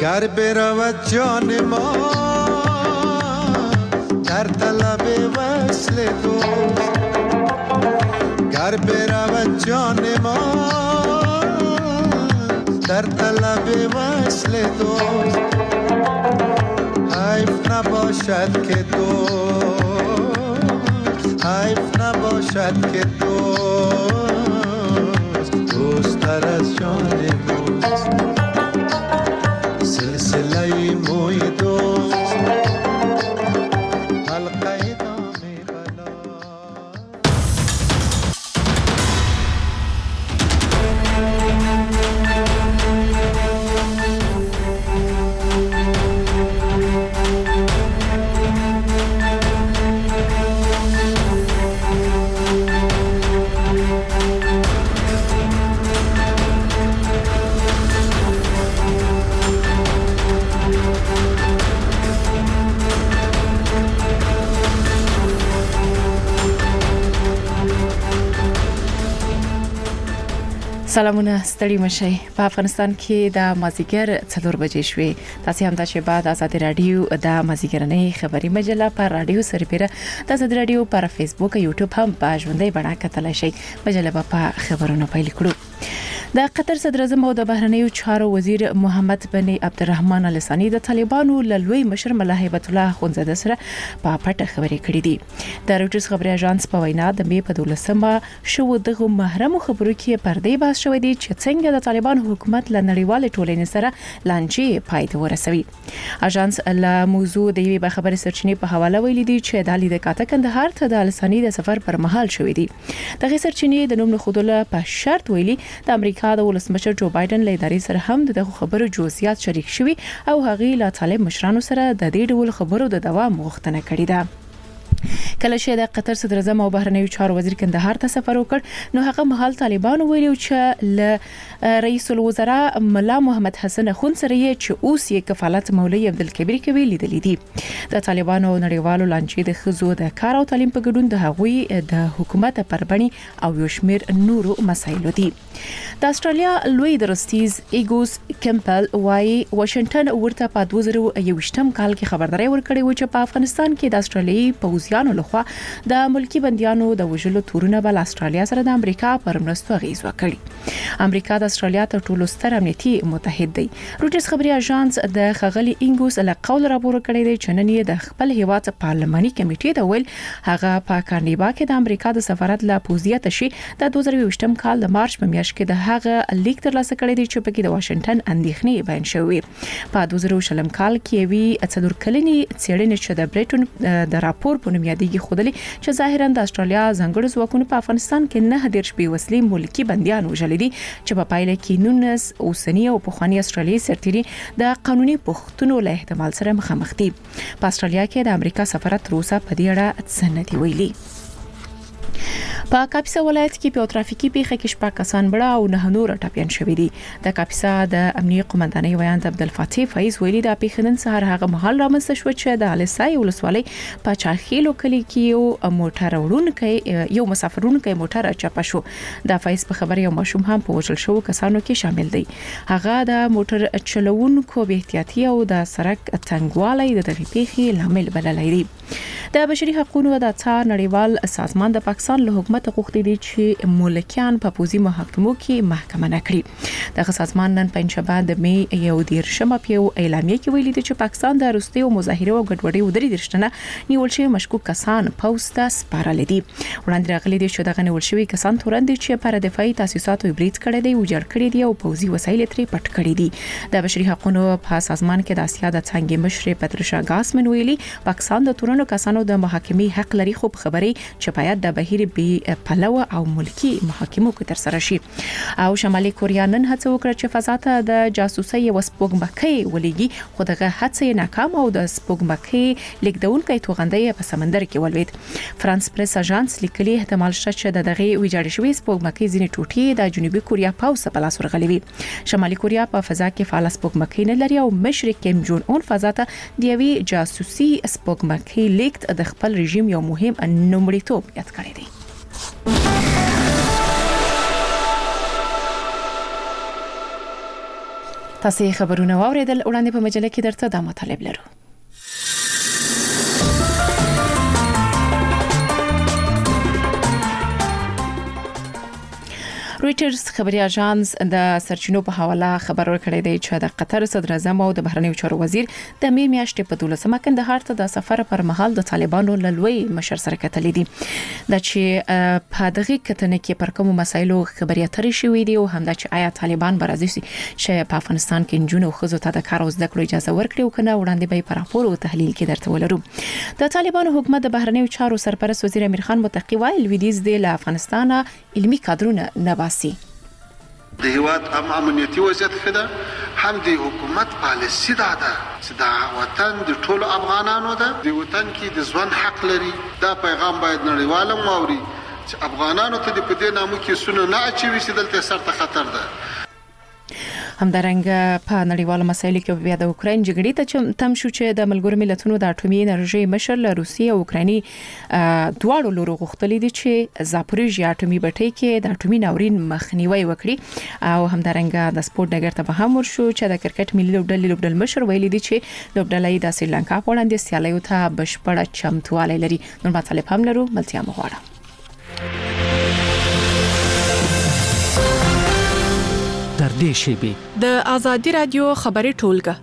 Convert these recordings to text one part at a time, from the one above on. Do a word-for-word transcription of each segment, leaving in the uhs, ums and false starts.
گر برود جان ما در طلب وصل دوست، گر برود جان ما در طلب وصل دوست، حیف نباشد که دوست، حیف نباشد که دوست دوست تر از جان ماست. سلسله موی دوست حلقه دام بلا. سلامونه، ستړي مشئ. په افغانستان کې د مازیګر څلور بجې شوې. تاسو هم د شباد آزاد رادیو د مازیګرنۍ خبري مجله پر رادیو سربېره د آزاد رادیو پر فیسبوک او یوټیوب هم په ژوندۍ بڼه کتلای شئ. مجله په خبرونو پیل کړو. د قطر صدر اعظم او د بهرنیو چارو وزیر محمد بن عبدالرحمن ال ثاني د طالبانو لوی مشر ملا هیبت الله خونزاده سره په پټه خبرې کړې دي. د روټرز خبري اژانس په وینا د می په دولسمه شو دغه محرم خبرو کې پردې باس شوې دي چې څنګه د طالبانو حکومت له نړیوال ټولنې سره لانجې پای ته ورسوي. اژانس له موضوع د یوې خبري سرچینې په حواله ویلي دي چې د لیدل کاته کندهار ته د ال ثاني د سفر پر مهال شوې دي. دغه سرچینې د نوم خودله په شرط ویلي د امریکا د ولسمشر جو بایدن له ادارې سره هم دغه خبرو جزئیات شریک شوي او هغه له طالب مشرانو سره د دې ډول خبرو د دوام غوښتنه کړې ده. کله چې د قطر صدر اعظم او بهرنیو چارو وزیر کندهار ته سفر وکړ نو هغه مهال طالبانو ویلو چې ل رئیس الوزراء ملا محمد حسن خون سره چې اوس یې کفالت مولوی عبدالکبیر کوي لیدلې دي. د طالبانو نړیوالو لانجې د خزو د کار او تعلیم په ګډون د هغوی د حکومت پربني او یو شمیر نورو مسایلو دي. د استرالیا لوی درستیز ایګوس کمپل وايي واشنگټن ورته په دوه زره یوویشتم کال کې خبرداري ورکړې و چې په افغانستان کې د استرالیایي پوځیانو لخوا د ملکی بنديانو د وژلو تورونه بل استرالیا سره د امریکا پر مرستو غیز وکړي. امریکا د استرالیا تر ټولو ستر امنیتي متحد دی. روټرز خبري اژانس د خغلی انګوس له قول راپور کړی دی چې نن یې د خپل هیواد پارلماني کمیټې د ویل هغه په کانډیبا کې د امریکا د سفارت له پوزیت شي د دوه زره یوویشتم کال د مارچ په میاشت کې د هغه لیک ترلاسه کړی دی چې په کې د واشنگټن اندېښنې بیان شوې. په دوه زره شلم کال کې وی څلور کلنی څېړنې چې د بریټن د راپور په نوم یادېږي خودلی چې ظاهرا د استرالیا ځانګړو ځواکونو په افغانستان کې نه هدیر شپې وسلې ملکی بنديان وژلې دي چې په پایله کې نونس اوسنی او پخوانی استرالیایي سرتیري د قانوني پښتونو له احتمال سره مخامخ دي. په استرالیا کې د امریکا سفارت روسا په دې اړه څه نه دی ویلي. په کاپیسا ولایت کې په ترافیکي پیښه کې شپږ کسان مړه او نه نور ټپيان شوي دي. د کاپیسا د امنیه قومندانۍ ویاند عبدالفتاح فیض ویلي د پیښې نن سهار هغه مهال رامنځته شو چې د السای ولسوالۍ په چاخیلو کلی کې یو موټر وړونکی یو مسافرونکی موټر چپه شو. د فیض په خبره یو ماشوم هم په وژل شو کسانو کې شامل دی. هغه د موټر چلوونکو بې احتیاطي او د سړک تنګوالی د دغه پیښې لامل بللی دی. د بشري حقوقو د څار نړیوال سازمان د پاکستان له حکومت غوښتي دي چې ملکیان په پوزي محاکمو کې محکمه نکړي. دغه سازمان نن پنځشنبه د می یو دیرشمه په اعلامیه کې ویلي دي چې پاکستان د روسي او مظاهره او ګډوډۍ ودرې درشتنه نیول شوی مشکوک کسان پوسټ سپارل دي. وړاندې راغلي دي چې دغه نیول شوی کسان تورن دي چې پر دفاعي تاسیساتو برید کړي دي او جوړ کړي دي او پوزي وسایل ترې پټ کړي دي. د بشري حقوقو په سازمان کې د اسیا د څنګه مشر پترشا ګاسمن ویلي پاکستان د تورنو کسانو د محاکمې حق لري خو خبري چې باید د بهیر بي پلوه او ملکی محاکمو کې تر سره شي. او شمالي کوریا نن هڅه وکړه چې فضا ته د جاسوسي وسپوږمکۍ ولېږي خو دغه هڅه ناکام او د سپوږمکۍ لیکدونکو توغندۍ په سمندر کې ولوید. فرانس پریس اژانس لیکلي احتمال شته چې دغه ویجاړ شوی سپوږمکۍ ځینې ټوټې د جنوبي کوریا پاوس په لاس ورغلي وي. شمالي کوریا په فضا کې فعال سپوږمکۍ نه لري او مشر کیم جون اون فضا ته د یوې جاسوسي سپوږمکۍ لیکت د خپل رژیم یو مهم نومړیتوب یاد کړی دی. تاسو خبرونه واوریدل. وړاندې په مجله کې درته دا مطالب لرو. رويټرز خبري اژانس د سرچینو په حواله خبر ورکړی دی چې د قطر صدر اعظم او د بهرنیو چارو وزیر د می میاشتې په دولسمه کندهار ته د سفر پر مهال د طالبانو لوی مشر سره کتلې دي. د چې په دغه کتنې کې پر کوم مسایلو خبري اترې شوې دي او هم د چې آیا طالبان برازي چې په افغانستان کې جنونو خزو ته د کار او زده کړو اجازه ورکړي او کنه وړاندې به په راپور او تحلیل کې درته ولرو. د طالبانو حکومت د بهرنیو چارو سرپرست وزیر امیر خان متقی وایي لویدیز د افغانستان علمي کادرونه نه د هیواد هم امنیتي وضعیت خده هم د حکومت پالیسي دا ده چې د وطن د ټولو افغانانو ده د وطن کې د ژوند حق لري. دا پیغام باید نړیوال واوري چې افغانانو ته د پدې نامو کې سونه نه اچوي چې دلته سره خطر ده. همدارنګه په نړیوالو مسایلو کې بیا د اوکرين جګړې ته تم شو چې د ملګرو ملتونو د اټومي انرژي مشر له روسیې او اوکراني دواړو لورو غوښتلې دي چې زاپوریژیا اټومي بټۍ کې د اټومي ناورین مخنیوي وکړي او همدارنګه د سپورت ډګر ته به هم ورشو چې د کرکټ ملي لوبډلې لوبډل مشر ویلي دي چې لوبډلې د سریلانکا په وړاندې سیالیو ته بشپړه چمتوالی لري. نور مطالب هم لرو. ملتیا مغواړه. در دې شیبه د آزادي رادیو خبري ټولګه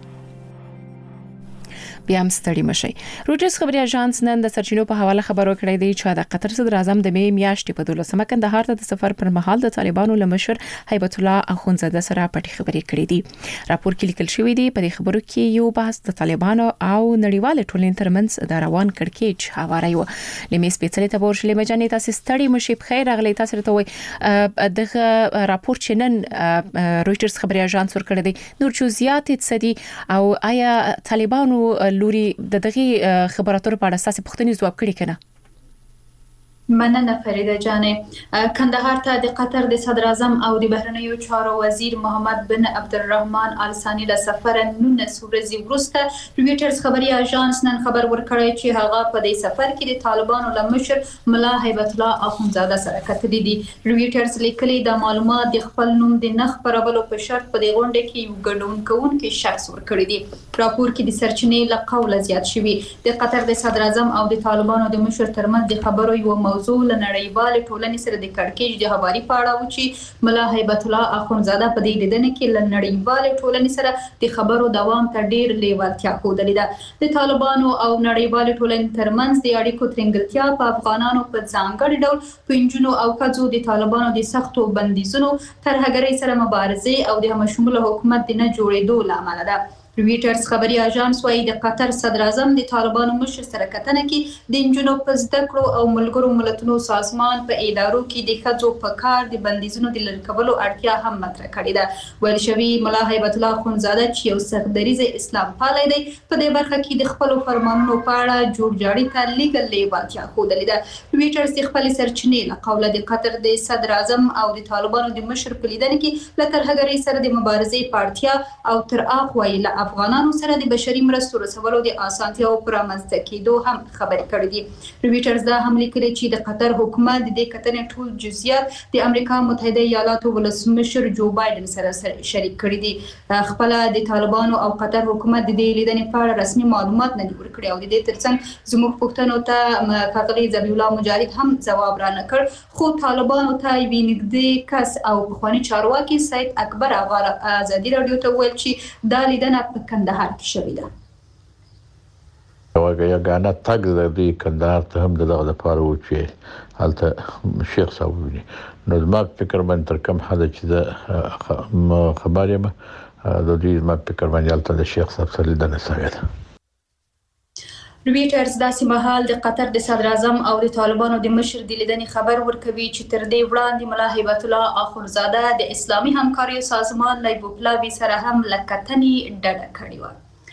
بیا هم ستړي مشي. رويټرز خبري اژانس نن د سرچینو په حواله خبر ورکړی دی چې د قطر صدر اعظم د می میاشتې په دولسمه کندهار ته د سفر پر مهال د طالبانو لمشر هیبت الله اخونزاده سره پټي خبري کړې دي. راپور کې لیکل شوی دی په دې خبرو کې یو بحث د طالبانو او نړیوال ټولنې ترمنځ د روان کړکېچ حواله یو. لمې سپېڅلې ته ورشلې مجانې تاسو ستړي مشي. بخیر راغلی. تاسو ته وای دغه راپور چې نن رويټرز خبري اژانس ورکړی دی نور جزئیات څه دي او آیا طالبانو لوري د دغه خبراتو په اړه اساسي پوښتنې ځواب کړي کنه؟ مننه فریده جانې. کندهار ته د قطر د صدر اعظم او د بهرنیو چارو وزیر محمد بن عبدالرحمن آل ثاني له سفر نونس ورځې وروسته رويټرز خبري اژانس نن خبر ورکړی چې هغه په دې سفر کې د طالبانو له مشر ملا هیبت الله اخونزاده سره کتلې دي. رويټرز لیکلي د معلومات د خپل نوم د نخ پرولو په شرط په دې غونډه کې یو ګډون کوونکی شخص ورکړی دی. راپور کې د سرچینې له قوله زیات شوی د قطر د صدر اعظم او د طالبانو د مشر ترمنځ د خبرو یو موضوع له نړیوال ټولنې سره د کړکېچ د هواري په اړه و چې ملا هیبت الله اخونزاده په دې لیدنه کې له نړیوال ټولنې سره د خبرو دوام ته ډیر لیوالتیا ښودلې ده. د طالبانو او نړیوال ټولنې ترمنځ د اړیکو ترنګلتیا په افغانانو په ځانګړي ډول په انجونو او ښځو د طالبانو د سختو بندیزونو ترهګرۍ سره مبارزه او د همشموله حکومت د نه جوړېدو لامل ده. رويټرز خبري اژانس وايي د قطر صدر اعظم د طالبانو مشر سره کتنه کې د انجونو په زده کړو او ملګرو ملتونو سازمان په ادارو کې د ښځو په کار د بندیزونو د لرې کولو اړتیا هم مطرح کړې ده. ویل شوی ملا هیبت الله اخونزاده چې یو سختدریز اسلام پالی دی په دې برخه کې د خپل فرمانونو په اړه جوړجاړي ته لیګل لیوالتیا ښودلې ده. رويټرز د خپل سرچینې له قوله د قطر د صدر اعظم او د طالبانو د مشر په لیدنه کې له ترهګرۍ سره د مبارزې په اړتیا او تر اخ ویل افغانانو سره د بشري مرستو رسولو د اسانتیاو پر رامنځته کېدو هم خبرې کړې دي. رويټرز دا هم لیکلي چې د قطر حکومت د دې کتنې ټول جزئیات د امریکا متحده ایالاتو ولسمشر جو بایدن سره شریک کړي دي. خپل د طالبانو او قطر حکومت د دې لیدنې په اړه رسمي معلومات نه دي ورکړي او د دې ترڅنګ زموږ پوښتنو ته ښاغلي ذبیح الله مجاهد هم ځواب را نه کړ خو طالبانو ته یې نږدې کس او پخوانی چارواکي سید اکبر اغا آزادي رادیو ته ویل چې دا لیدنه په کندهار کې شوې ده. واګه یګانه تګ د دې کندهار ته هم دغه لپاره و چې هلته شیخ صاحب ویني. نو زما فکر باندې تر کوم حد چې د خبرې ما د دې ما فکر باندې هلته د شیخ صاحب سره لیدنه شوې ده. رويټرز داسې مهال د قطر د صدر اعظم او د طالبانو د مشر د لیدنې خبر ورکوي چې تر دې وړاندې ملا هیبت الله اخونزاده د اسلامي همکاریو سازمان له بوپلاوي سره هم له کتنې ډډه کړې وه.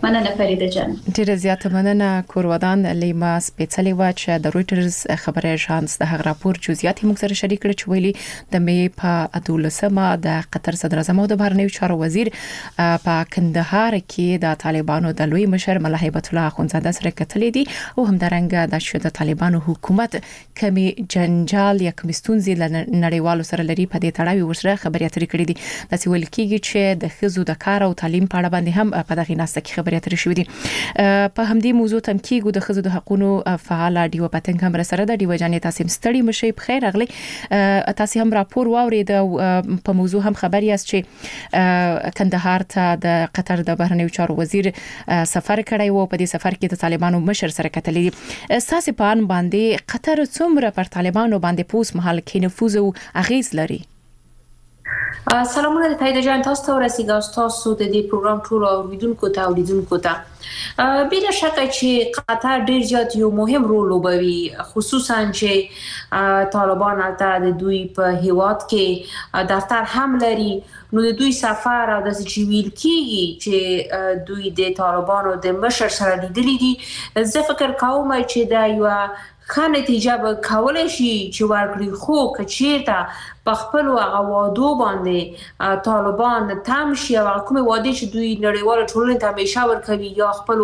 مننه فریده جان. ډیره زیاته مننه کورودان لیما سپیڅلې واچ د رويټرز خبري اژانس د هغ راپور جزئیات موږ سره شریک کړي چې ویلي د مې په ادولسمه د قطر صدر اعظم او د بهرنیو چارو وزیر په کندهار کې د طالبانو د لوی مشر ملا هیبت الله اخونزاده سره کتلې دي او همدارنګه د شو د طالبانو حکومت کمی جنجال یا کمستونزي نړیوالو سره لري په دې تړاو ورسره خبري اترې کړې دي د سیول کېږي چې د خزو د کار او تعلیم په اړه باندې هم په دغه ناسته کې خبري اترې شوې دي. په همدې موضوع تم کېږو د خزو د حقوقو فعال ډیو پاتنګ هم سره د ډیو جانې تاسو ستړي مشي په خیر اغلي تاسو هم راپور واورید په موضوع هم خبري است چې کندهار ته د قطر د بهرنیو چارو وزیر سفر کړی وو. په دې سفر کې د طالبانو مشر سره کتلې دي. اساس په ان باندې قطر څومره پر طالبانو باندې پوس محل کې نفوذ او اغیز لري؟ سلامونه د تایید جان تاسو ته ورسیږي تاسو د دې پروګرام ټول اوریدونکو ته اوریدونکو ته بلا شک چې قطر ډیر زیات یو مهم رول لوبوي خصوصا چې طالبان البته د دوی په هیواد کې دفتر هم لري نو د دوی سفر او د سیویل کېږي چې دوی د طالبانو د مشر سره لیدلې دي. زه فکر کوم چې دا یو ښه نتیجه به کولای شي چې ورکړي خو کچیرته په خپل غوادو باندې طالبان تم شي او کومه وادي چې دوی نړیوال ټولنې ته همیشه ورکوي یا خپل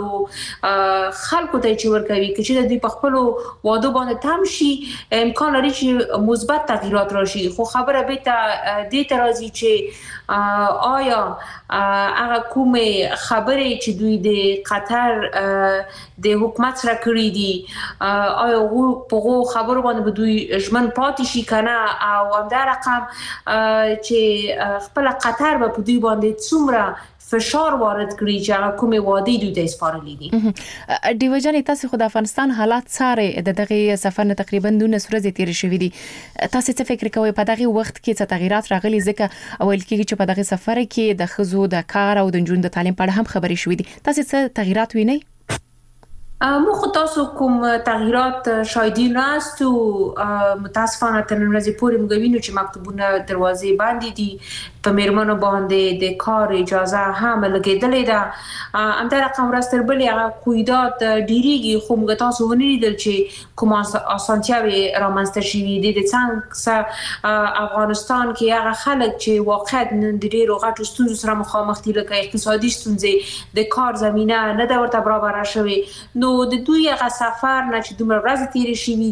خلکو ته چې ورکوي چې دوی په خپل وادو باندې تم شي امکان لري چې مثبت تغیرات راشي. خو خبره به ته دې ترازی چې آیا هغه کومه خبره چې دوی د قطر د حکومت سره کړی دي آیا په خبرو باندې دوی ژمن پاتې شي کنه او همدا رقم چې خپل قطر په دوی باندې څومره فشار وارد کړی چې کومه وادي دوی ته سپارلې دي. دیو جان تاسو خو د افغانستان حالات ساره د دغه سفر نه تقریبا دونه سورې تیر شوې دي. تاسو څه فکر کوئ په دغه وخت کې څه تغیرات راغلي ځکه اول کې چې په دغه سفر کې د خزو د کار او د جون د تعلیم په اړه هم خبرې شوې دي. تاسو څه تغیرات وینئ؟ مو خو تاسو کوم تغیرات شایدی ناست او متاسفانه تر نن ورځې پورې موږ وینو چې مکتوبونه دروازې باندې دي په میرمنو باندې د کار اجازه هم لګیدلې ده همدا رقم راستر بلې هغه قیودات ډیریږي خو موږ تاسو ونیدل چې کوم اسانتیاوي رامنځته شوي دي د څنګه افغانستان کې هغه خلک چې واقعا د ډیرو غټو ستونزو سره مخامخ دي لکه اقتصادي ستونزې د کار زمينه نه د ورته برابر شوي نو د دوی هغه سفر نه چې دومره ورځې تیرې شوي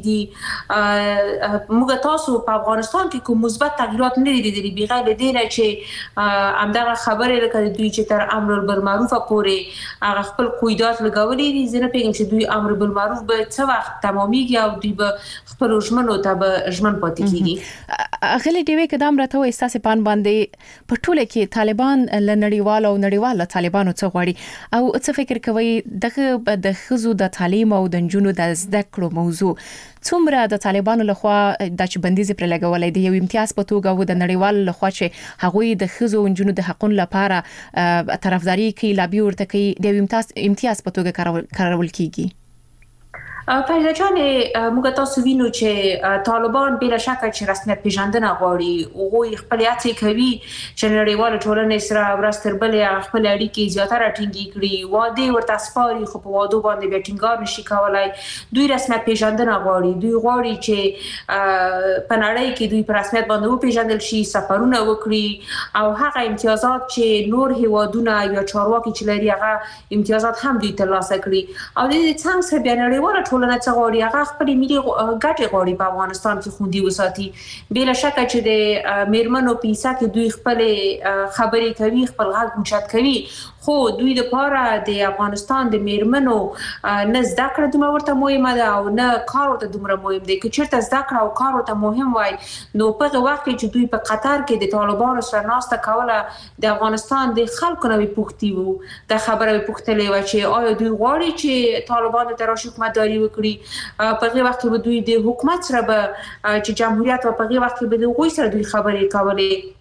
دي موږ تاسو په افغانستان کې کوم مثبت تغیرات نه لیدلي بغیر له دې نه چې همدغه خبرې لکه دوی چې تر امر بالمعروف پورې هغه خپل قیودات لګولې دي. زه نه پیږم چې دوی امر بالمعروف به څه وخت تمامېږي او دوی به خپل ژمنو ته به ژمن پاتې کیږي. غلي دی وی کدام راته وي اساس پان باندې په ټوله کې طالبان ل نړیوال او نړیوال طالبانو څخه غواړي او څه فکر کوي دغه د خزو د تعلیم او د جنونو د زده کړو موضوع څومره د طالبانو لخوا د چبندیز پر لګولې دی یو امتیاز په توګه و د نړیوال لخوا چې هغوی د خزو او جنونو د حقوقو لپاره طرفداري کوي لابي ورته کوي د امتیاز امتیاز په توګه کارول کیږي. فایده جان موږ تاسو وینو چې طالبان بلا شک چې رسمیت پیژندنه غواړي او غوي خپل هڅې کوي چې نړیوال ټولنې سره ورستر بلې خپل اړیکې زیاتره ټینګې کړي واده ورته سپاري خو په واده باندې به ټینګار نشي کولای. دوی رسمیت پیژندنه غواړي دوی غواړي چې په نړۍ کې دوی په رسمیت باندې وپیژندل شي سفرونه وکړي او هغه امتیازات چې نور هیوادونه یا چارواکي چې لري هغه امتیازات هم دوی ترلاسه کړي او د دې څنګه سره بیا نړیوال ټولنه څنګه غواړي هغه خپل ملي ګټې غواړي په افغانستان کې خوندي وساتي. بلا شک چې د میرمنو پیسه کې دوی خپل خبرې کوي خپل غږ اوچت کوي خو دوی د پاره د افغانستان د میرمنو نه زده کړه دومره ورته مهمه ده او نه کار ورته دومره مهم دی. که چیرته زده کړه او کار ورته مهم وای نو په وخت کې چې دوی په قطر کې د طالبانو سره ناسته کوله د افغانستان د خلکو نوې پوښتنې وو د خبره پوښتلې و چې آیا دوی غواړي چې طالبان د تراشي حکومتداري وکړي په هغه وخت کې دوی د حکومت سره به چې جمهوریت په هغه وخت کې به دوی سره دوی خبرې کولې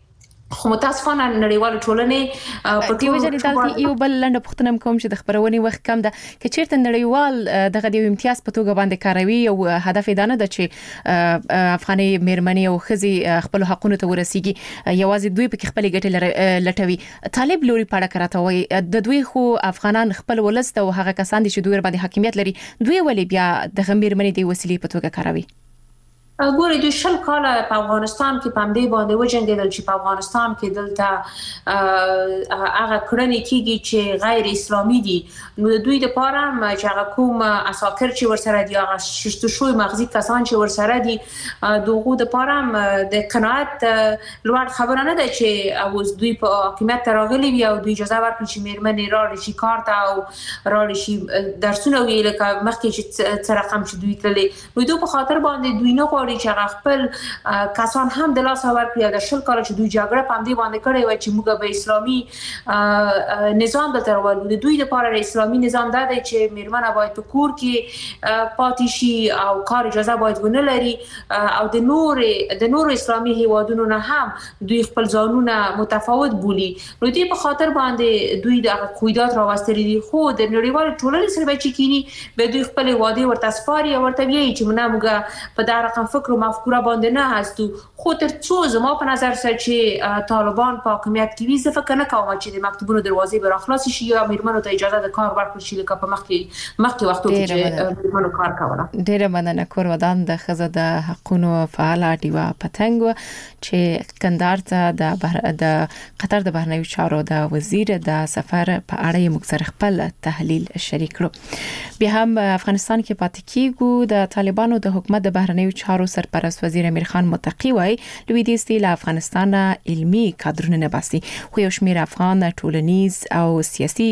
خو متاسفانه نړیوال ټولنې په ټي وي جنیدل یو بل لنډ پختنم کوم چې د خبرونې وخت کم ده چې چیرته نړیوال دغه د امتیاز په توګه باندې کاروي او هدف دا نه ده چې افغاني مېرمنې او ښځې خپل حقوقو ته ورسیږي یوازې دوی په خپل ګټه لټوي طالب لوري پاړه کراتوي د دوی خو افغانان خپل ولست او هغه کسان دي چې دوی باندې حاکمیت لري دوی ولې بیا د مېرمنې د وسیلې په توګه کاروي ګورې دوی شل کاله په افغانستان کې پام دی باندې وجنګیدل چې په افغانستان کې دلته هغه کړنې کیږي چې غیر اسلامي دي نو دوی د پاره چې هغه کوم اساکر چې ورسره دي هغه ششت شوی مغزي کسان چې ورسره دي دغه د پاره د قناعت لوړ خبره نه ده چې اوس دوی په حکومت راغلي وي او دوی اجازه ورکړي چې مېرمنې راړي شي کار ته او راړي شي درسونه ویل کا مخکې چې څه رقم چې دوی تللي نو دوی په خاطر باندې دوی نه چې خپل کسان هم د لاس اور کړی د شل کال چې دوی جګړه پام دی باندې کړی و چې موږ به اسلامي نظام به تر ولود دوی لپاره اسلامي نظام دا دی چې میرمنه باید په کور کې پاتې شي او کار اجازه باید ونه لري او د نور د نور اسلامي هیوادونو نه هم دوی خپل ځانونه متفاوت بولی نو دوی په خاطر باندې دوی د قواعد راوستلي دي خو د نړیوال ټولنې سره چې کینی به دوی خپل واده ورته سپاري ورته وی چې موږ په دا رقم فکر او مفکوره باندې نه هستو خو تر څو زما په نظر سره چې طالبان په حکومت کې وي زه فکر نه کوم چې د مکتبونو دروازې به راخلاص شي یا میرمنو ته اجازه د کار ورکړي شي لکه په مخکې مخکې وختو کې چې میرمنو کار کوله ډیره مننه کور ودان د خزه د حقوقو فعال دیوا پتنګ چې کندهار ته د بحر د قطر د بهرنیو چارو د وزیر د سفر په اړه موږ سره خپل تحلیل شریک کړو بیا هم افغانستان کې پاتې کیږو د طالبانو د حکومت د بهرنیو چارو سرپرست وزیر امیر خان متقی وای لویدیځ له افغانستان علمي کادرونه نه باسي خو یو شمېر افغان ټولنیز او سیاسي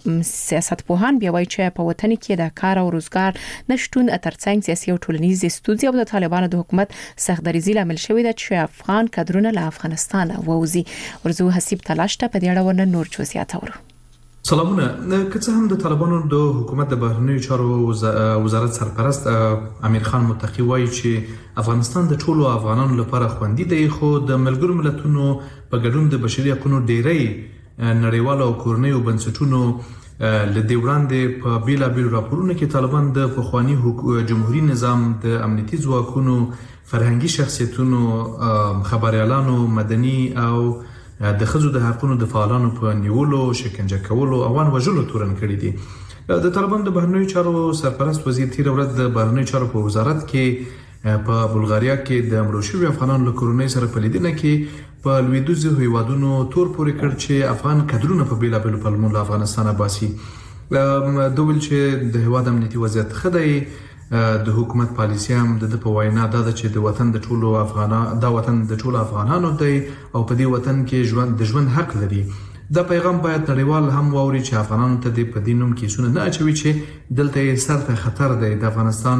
سیاستپوهان بیا وایي چې په وطن کې د کار او روزګار نشټون ترڅنګ سیاسي او ټولنیز ستونزې او د طالبانو د حکومت سختدریزي لامل شوې ده چې افغان کادرونه له افغانستان ووزي ورزو حسیب تلاش ته په دې اړه ورنه نور چوسیات اورو سلامونه که څه هم د طالبانو د حکومت د بهرنیو چارو وزارت سرپرست امیر خان متقی وایي چې افغانستان د ټولو افغانانو لپاره خوندي دی خو د ملګرو ملتونو په ګډون د بشري حقوقو ډیری نړیوال او کورنیو بنسټونو له دې وړاندې په بیلا بیل راپورونو کې طالبان د پخوانی جمهوریت نظام د امنیتي ځواکونو فرهنګي شخصیتونو خبريالانو مدني او د خزو د حقوقو د فعالانو په نیولو شکنجه کولو او ان وژلو تورن کړی دي د طالبان د بهرنیو چارو سرپرست وزیر تیر ورځ د بهرنیو چارو په وزارت کې په بلغاریا کې د مړو شویو افغانانو له کورنۍ سره په لیدنه کې په لویدیځو هیوادونو تور پورې کړ چې افغان کډرونه په بیلا بیل پلمو له افغانستان باسي دوبل چې د هیواد امنیتي وضعیت خدای د حکومت پالیسي هم د په وینا دا چې د وطن د ټولو افغانانو د وطن د ټولو افغانانو دی او په دې وطن کې ژوند د ژوند حق لري دا پیغام باید نړیوال هم واوري چې افغانانو ته د پدینوم کې سونه نه اچوي چې دلته سر ته خطر دی د افغانستان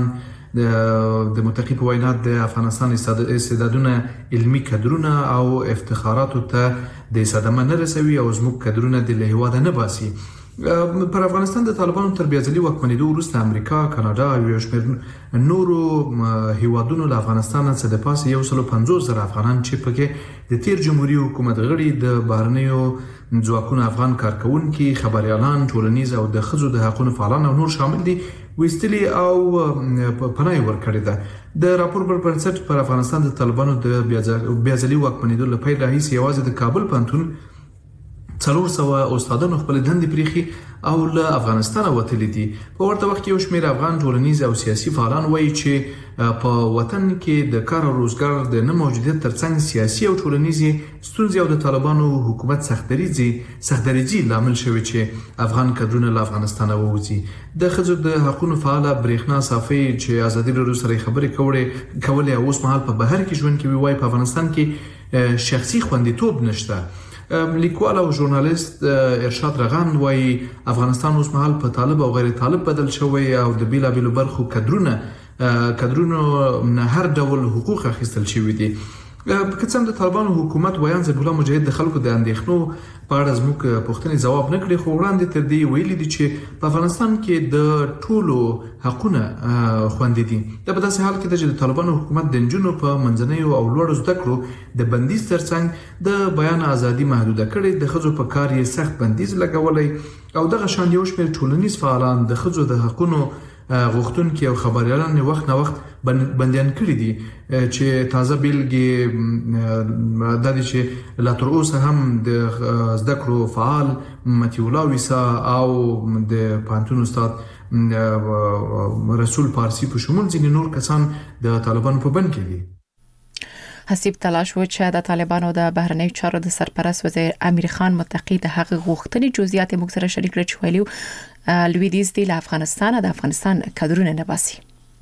د متقی په وینا د افغانستان استعدادونه علمي کادرونه او افتخاراتو ته د صدمه نه رسوي او زموږ کادرونه د هیواد نه باسي پر افغانستان د طالبانو تر بیازلي واکمنېدو وروسته امریکا، کاناډا او یو شمېر نورو هیوادونو له افغانستان څخه د پاسه یو سل پنځوس زره افغانان چې پکې د تیر جمهوریت حکومت غړي د بهرنیو ځواکونو افغان کارکونکي خبريالان ټولنیز او د خزو د حقوقو فعالان او نور شامل دي وستلي او پناه ورکړي ده د راپور پر پرسټ پر افغانستان د طالبانو د بیازلي واکمنېدو لپاره راهیسې یوازې د کابل پانتون څلور سوه استادانو خپل دندې پریخي او له افغانستان وتلي دي په ورته وخت کې یو شمېر افغان ټولنیز او سیاسي فعالان وایي چې په وطن کې د کار او روزګار د نه موجودیت ترڅنګ سیاسي او ټولنیز ستونزې او د طالبانو حکومت سختدریزي سختدریزي لامل شوی چې افغان کډرونه له افغانستان ووځي د خزو د حقوقو فعال برېښنا صافي چې ازادي راډیو سره خبرې کولې کولې اوس مهال په بهر کې ژوند کوي وایي په افغانستان کې شخصي خوندیتوب نشته لیکوال او ژورنالیست ارشاد رغان وایي افغانستان اوس مهال په طالب او غیر طالب بدل شوی او د بیلا بیلو برخو کډرونه کډرونو نه هر ډول حقوق اخیستل شوی دي په کڅم د طالبانو حکومت ویان زبیح الله مجاهد د خلکو د اندېښنو په اړه زموږ پوښتنې ځواب نه کړي، خو وړاندې تر دې ویلي دي چې په افغانستان کې د ټولو حقونه خوندي دي. دا په داسې حال کې ده چې د طالبانو حکومت د نجونو په منځنیو او لوړو زده کړو د بندیز ترڅنګ د بیان ازادي محدوده کړي، د ښځو په کار یې سخت بندیز لګولی او دغه شان یو شمېر ټولنیز فعالان د ښځو د حقونو غوښتونکي او خبريالان وخت نه وخت بندیان کړي دي چې تازه بیلګې د دې چې لا تر اوسه هم د زده کړو فعال متي الله ویسا او د پانتون استاد رسول پارسی په شمول ځینې نور کسان د طالبانو په بند کې دي. حسیب تلاش و چې د طالبانو د بهرنیو چارو د سرپرست وزیر امیر خان متقی د هغه غوښتنې جزئیات موږ سره شریک کړي چې ویلو لویدیز دی له افغانستان د افغانستان کادرونه نه باسي.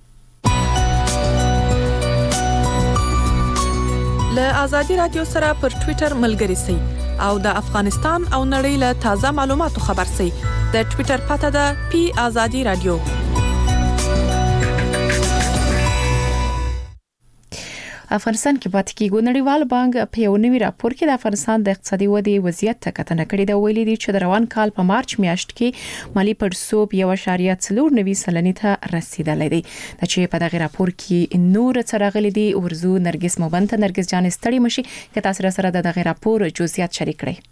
له ازادي رادیو سره پر ټوئیټر ملګري سئ او د افغانستان او نړۍ له تازه معلوماتو خبر سئ. د ټوئیټر پته ده پی ازادي رادیو. افغانستان کې پاتې کېږي. نړیوال بانک په یو نوي راپور کې د افغانستان د اقتصادي ودې وضعیت ته کتنه کړې ده. ویلي دي چې د روان کال په مارچ میاشت کې مالی پړسوب یو اعشاریه څلور نوي سلنې ته رسیدلې دي. د چې په دغه راپور کې نور څرغلي دي ورزو نرګس موبند نرګس جان ستړي مشي که تاسو سره د دغه راپور جزئیات شریک کړئ.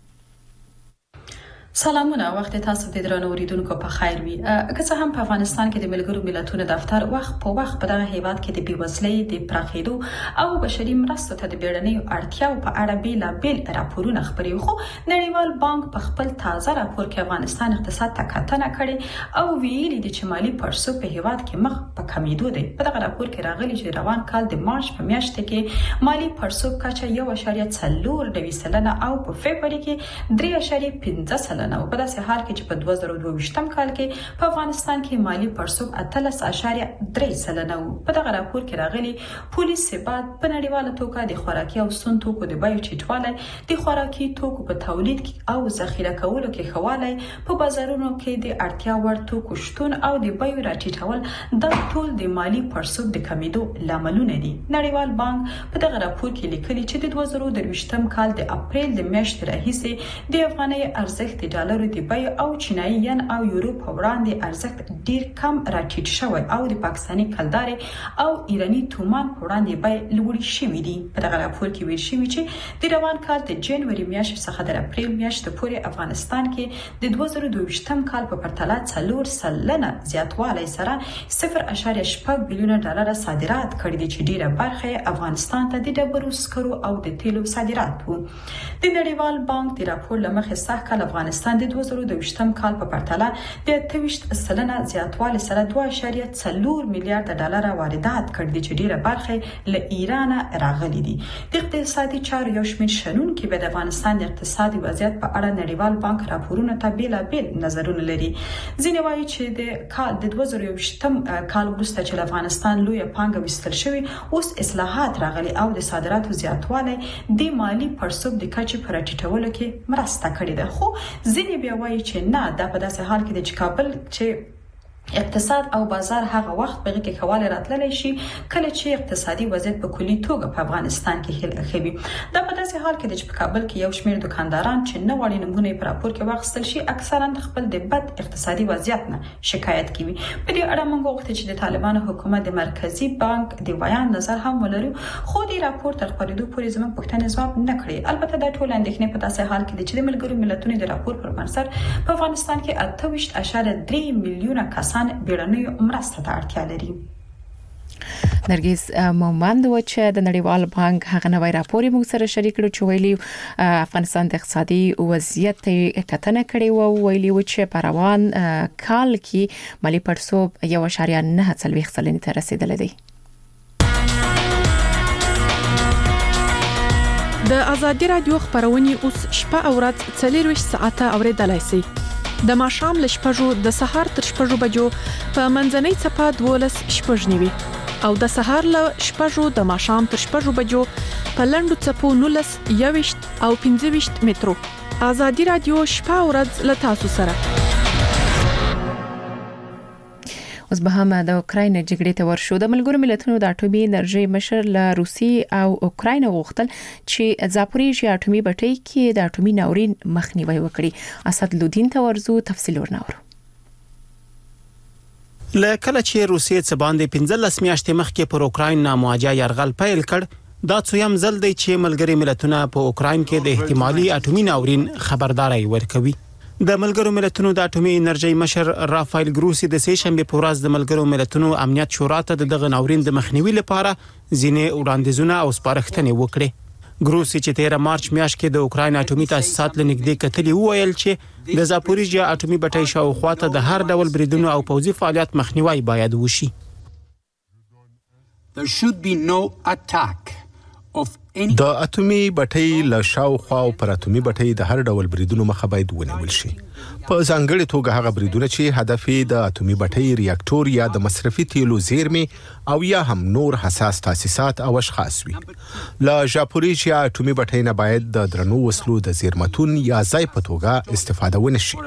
سلامونه، وخت تاسو د درنو اوریدونکو په خیر وي. که څه هم په افغانستان کې د ملګرو ملتونو دفتر وخت په وخت په دغه هیواد کې د بیوزلۍ د پراخېدو او بشري مرستو ته د بیړنیو اړتیاو په اړه بیلابیل راپورونه خپروي، خو نړیوال بانک په خپل تازه راپور کې افغانستان اقتصاد ته کتنه کړې او ویلي دي چې مالی پړسوب په هیواد کې مخ په کمیدو دی. په دغه راپور کې راغلي چې روان کال د مارچ په میاشت کې مالی پړسوب کچه یو اعشاریه څلور نوي سلنه او په فبرवरी کې درې اعشاریه پنځه سلنه او په داسې حال کې چې په دوه زره دوه ویشتم کال کې په افغانستان کې مالی پړسوب اتلس اعشاریه درې سلنه و. په دغه راپور کې راغلي پولیس ثبات په نړیواله توګه د خوراکي او سون توکو د بیو ټیټوالی، د خوراکي توکو په تولید او ذخیره کولو کې خوالی، په بازارونو کې د اړتیا وړ توکو شتون او د بیو راټیټول دا ټول د مالی پړسوب د کمیدو لاملونه دي. نړیوال بانک په دغه راپور کې لیکلي چې د دوه زره دوه ویشتم کال د اپریل د میاشتې راهیسې د افغاني ارزښت ډالرو د بیو او چینایي ین او یورو په وړاندې ارزښت ډیر کم راټیټ شوی او د پاکستاني کلداري او ایرانی تومان په وړاندې بیې لوړې شوې دي. په دغه راپور کې ویل شوی چې د روان کال د جنوري میاشتې څخه د اپریل میاشتې پورې افغانستان کې د دوه زره دوه ویشتم کال په پرتله څلور سلنه زیاتوالی سره صفر اعشاریه شپږ بیلیونه ډالر صادرات کړي دي چې ډیره برخه افغانستان ته د ډبرو سکرو او د تیلو صادرات وو. د نړیوال بانک د راپور لمخې سږ کال افغانستان د دوه زره دوه ویشتم کال په پرتله د اته ویشت سلنه زیاتوالی سره دوه اعشاریه څلور میلیارډ ډالر واردات کړي دي چې ډیره برخه له ایران راغلي دي. د اقتصادي چارو یو شمېر شنونکي به د افغانستان د اقتصادي وضعیت په اړه نړیوال بانک راپورونه ته بیلابیل نظرونه لري. ځینې وایي چې د کال د دوه زره ویشتم کال وروسته چې افغانستان لویه پانګه ویستل شوی، اوس اصلاحات راغلي او د صادراتو زیاتوالی د مالی پړسوب د کچې په راټیټولو کې مرسته کړې ده. خو ځینې بیا وایي چې نه، دا په داسې حال کې د کابل چې اقتصاد او بازار هغه وخت په کې خواله راتللی شي کله چې اقتصادي وضعیت په کلی توګه په افغانستان کې خېوي. دا په داسې حال کې د چې کابل کې یو شمېر دکانداران چې نه وړي نمونه په راپور کې واخیستل شي اکثرا خپل د بد اقتصادي وضعیت نه شکایت کوي. په دې اړه موږ غواړو چې د طالبانو حکومت د مرکزی بانک د بیان نظر هم ولرو، خو د راپور تر خپرېدو پورې زموږ پوښتنې ځواب نه کړي. البته دا ټول اندېښنې په داسې حال کې دي چې د ملګرو ملتونو د راپور پر بنسټ په افغانستان کې اته ویشت اعشاریه درې میلیونه کسان بیړنیو مرسته ته اړتیا لري. نرګس مومند و چې د نړیوال بانک هغه نوی راپور موږ سره شریک کړو چې ویلي افغانستان د اقتصادي وضعیت ته کتنه کړې و. ویلي و چې په روان کال کې مالی پړسوب یو اعشاریه نه څلوېښت سلنې ته رسیدلی دی. د ازادي رادیو خبرونه اوس شپه او ورځ څلور ویشت ساعته اوریدلای شئ. د ماښام ل شپږو د سهار تر شپږو بجو په منځنۍ صفه دولس شپږ نیوي او د سهار ل شپږو د ماښام تر شپږو بجو په لندو صفو نولس یويشت او پنځه ویشت مترو. ازادي رادیو شپه او ورځ ل تاسو سره. اوس به هم د اوکراین جګړې ته ورشو. د ملګرو ملتونو د اټومي انرژي مشر له روسي او اوکراین غوښتل چې زاپوریژیا اټومي بټۍ کې د اټومي ناورین مخنیوي وکړي. اسد لودین ته ورزو تفصیل ورناورو. لکه چې روسیې څخه باندې پنځلس میاشتې مخکې پر اوکراین نامواجه يرغل پیل کړ، دا څویم ځل دی چې ملګري ملتونه په اوکراین کې د احتمالي اټومي ناورین خبرداري ورکوي. د ملګرو ملتونو د اټومي انرژي مشر رافایل ګروسی د سې شنبه په ورځ د ملګرو ملتونو امنیت شورا ته د دغه ناورین د مخنیوي لپاره ځینې وړاندیزونه او سپارښتنې وکړې. ګروسی چې تیر مارچ میاشت کې د اوکراین اټومي تاسیسات لنګدې کتلې وویل چې د زاپوریژیا اټومي بټۍ شاوخوا ته د هر ډول بریدونو او پوځي فعالیت مخنیوي باید وشي. There should be no attack د اټومي بټۍ له شاوخوا او پر اټومي بټۍ د هر ډول بریدونو مخه باید ونیول شي، په ځانګړي توګه هغه بریدونه چې هدف یې د اټومي بټۍ ریاکټور یا د مصرفي تیلو زیرمې او یا هم نور حساس تاسیسات او اشخاص وي. له زاپوریژیا اټومي بټۍ نه باید د درنو وسلو د زیرمتون یا ځای په توګه استفاده ونشي.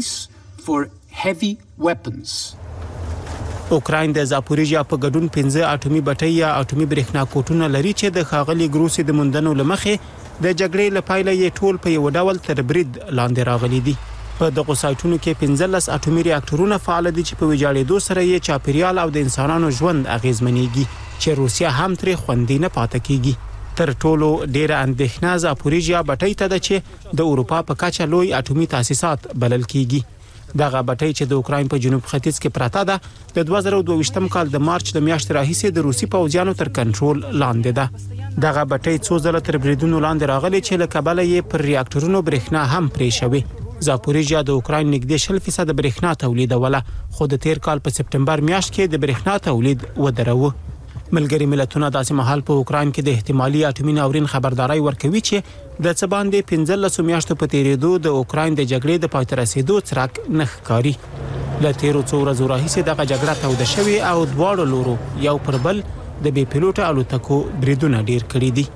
اوکراین د زاپوریژیا په ګډون پنځه اټومي بټۍ یا اټومي برېښنا کوټونه لري چې د ښاغلي ګروسی د موندنو لمخې د جګړې لپاره یې ټول په یو ډول تر برید لاندې راغلي دي. په دغه سایټونو کې پنځلس اټومي ریاکټورونه فعال دي چې په ویجاړېدو سره یې چاپیریال او د انسانانو ژوند اغیزمنېږي، چې روسیا هم ترې خوندي نه پاتې کیږي. تر ټولو ډیره اندېښنه زاپوریژیا بټۍ ته ده چې د اروپا په کچه لوی اټومي تاسیسات بلل کیږي. دغه بټۍ چې د اوکراین په جنوب ختیځ کې پراته ده د دوه زره دوه ویشتم کال د مارچ د میاشتې راهیسې د روسي پوځیانو تر کنټرول لاندې ده. دغه بټۍ څو ځله تر بریدونو لاندې راغلي چې له کبله یې پر ریاکټورونو برېښنا هم پرې شوې. زاپوریژیا د اوکراین نږدې شل فیصد برېښنا تولیدوله، خو د تیر کال په سپټمبر میاشت کې د برېښنا تولید ودروه. ملګري ملتونه داسې مهال په اوکراین کې د احتمالي اټومي ناورین خبرداري ورکوي چې د څه باندې پنځلس میاشتو په تیریدو د اوکراین د جګړې د پای ته رسیدو څرک نه ښکاري. له تیرو څو ورځو راهیسې دغه جګړه توده شوې او دواړو لورو یو پر بل د بې پیلوټه الوتکو بریدونه ډیر کړي دي.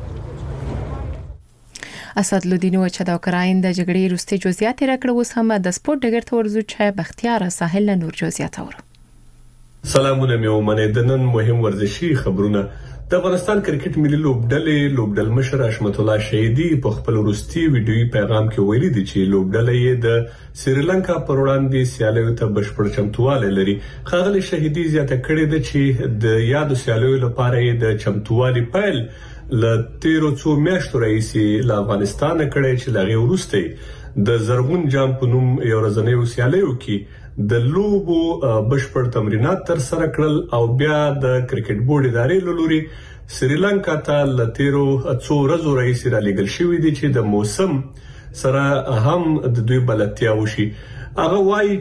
اسد لودین چې د اوکراین د جګړې وروستي جزئیات راکړه، اوس هم د سپورت ډګر ته ورزو چې بختیار ساحل نور جزئیات اورو. سلامونه مې ومنه. د نن مهم ورزشي خبرونه. د افغانستان کرکټ ملي لوبډلې لوبډل مشر حشمت الله شهیدي په خپل وروستي ویډیوي پیغام کې ویلي دي چې لوبډلې یې د سریلانکا پر وړاندې سیالیو ته بشپړ چمتووالی لري. ښاغلي شهیدي زیاته کړې ده چې د یادو سیالیو لپاره یې د چمتووالي پیل له تیرو څو میاشتو راهیسې له افغانستانه کړی چې له هغې وروسته د زرغون جام په نوم یو ورځنیو سیالیو کې د لوبو بشپړ تمرینات تر سره کړل او بیا د کرکټ بورډ ادارې له لوري سریلانکا ته له تیرو څو ورځو راهیسې رالیږل شوي دي چې د موسم سره هم د دوی بلدتیا وشي. هغه وایي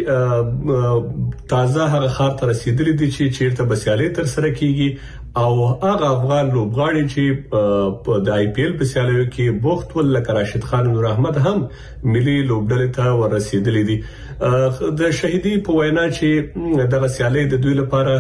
چې تازه هغه ښار ته رسیدلی دي چې چیرته به سیالۍ تر سره کیږي او هغه افغان لوبغاړي چې د آی پی ایل په سیالیو کې بوخت ول لکه راشد خان نور احمد هم ملي لوبډلې ته ورسیدلی دي. د شهیدي په وینا چې دغه سیالۍ د دوی لپاره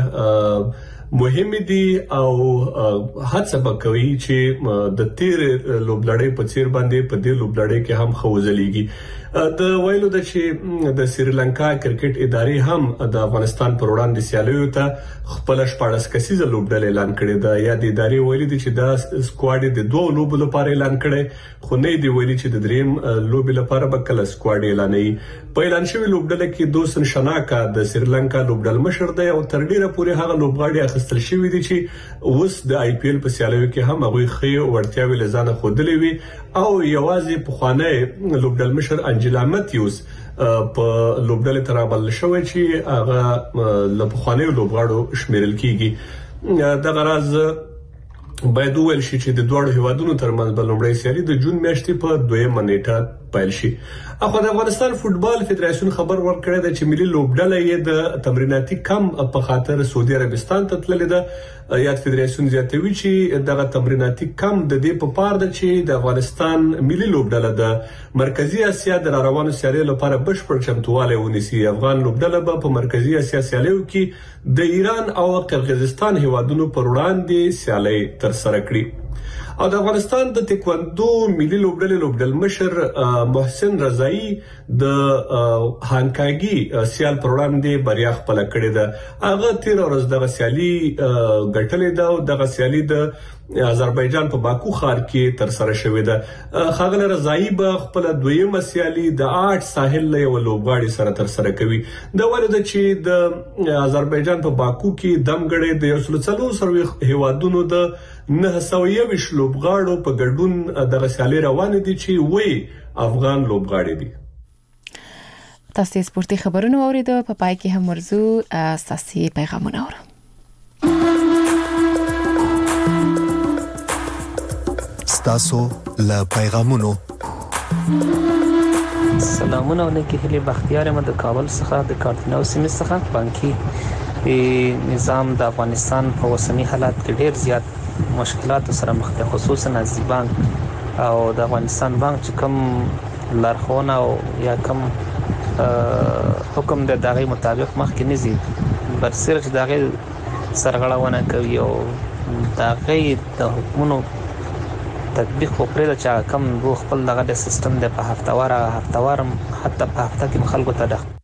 مهم دي او هڅه وکوي چې د تیر لوبلړۍ په څیر باندې په دې لوبلړۍ کې هم خوځلېږي. د ویلو د چې د سریلانکا کرکټ ادارې هم د افغانستان پر وړاندې سیالیو ته خپل شپږ کسیزه لوبډلې اعلان کړې ده. یا د ادارې ویلي دي چې دا سکواډ د دوه لوبو لپاره اعلان کړي، خو نه دی ویلي چې د دریم لوبي لپاره به کله سکواډ اعلانوي. په اعلان شوی لوبډله کې دوسن شناکا د سریلانکا لوبډل مشر دی او تر ډیره پورې هغه لوبغاړي اخیستل شوی دي چې اوس د آی پی ایل په سیالیو کې هم هغه خې ورتیاوي لزانه خودلې وي او یوازې په خانه لوبډل مشر انجلا ماتیوس په لوبډل ترابل شوی چې هغه له خانه لوبغاړو شمیرل کیږي. د غراز باید ویل شي چې د دوه هیوادونو ترمنځ بلومړی سیالي د جون میاشتې په دویمه نیټه پیل شي. اخو د افغانستان فوتبال فدراسیون خبر ورکړی دی چې ملي لوبډله یې د تمریناتي کم په خاطر سعودي عربستان ته تللې ده. یاد فدراسیون زیاتوي چې دغه تمریناتي کم د دې په پار ده چې د افغانستان ملي لوبډله د مرکزی اسیا د روانو سیالیو لپاره بشپړ چمتووالی ونیسي. افغان لوبډله به په مرکزی اسیا سیالیو کې د ایران او قرغیزستان هیوادونو پر وړاندې سیالي تر سره کړي. او د افغانستان د تکواندو ملي لوبډلې لوبډل مشر محسن رضایی د هانکاګي سیال پر وړاندې بریا خپل کړې ده. هغه تیر ورځ د سیالي ګټلې ده او د سیالي د آذربایجان په باکو ښار کې تر سره شوې ده. خاغله رضایی به خپل دویمه سیالي د آټ ساحل له یو لوبغاړي سره تر سره کوي. دا ولې د چې د آذربایجان په باکو کې دمګړې د یو سل څلور سروي هیوادونو د نه سوه یویشت لوبغاړو په ګډون د سیالي روان دي چې وای افغان لوبغاړي دي. تاسو سپورتي خبرونه اوریدو په پای کې هم ورزو ساسي پیغامونه اورم. تاسو له پیغامونو سلامونه علیکم. هلي بختیار احمد د کابل څخه د کارتنو سیمې څخه بانکي نظام د افغانستان په اوسنی حالات کې ډیر زیات مشکلات سره مخ دي، خصوصا نازي بانک او د افغانستان بانک چې کوم لارښوونه او یا کوم حکم د دغه مطابق مخ کې نزي برسره چې دغه سرغړونه کوي او دغه د حکومتونو تطبیق وکړي چې کوم روح خپل دغه سیستم د په هفتوار هفتوار حتی په هفته کې خلکو ته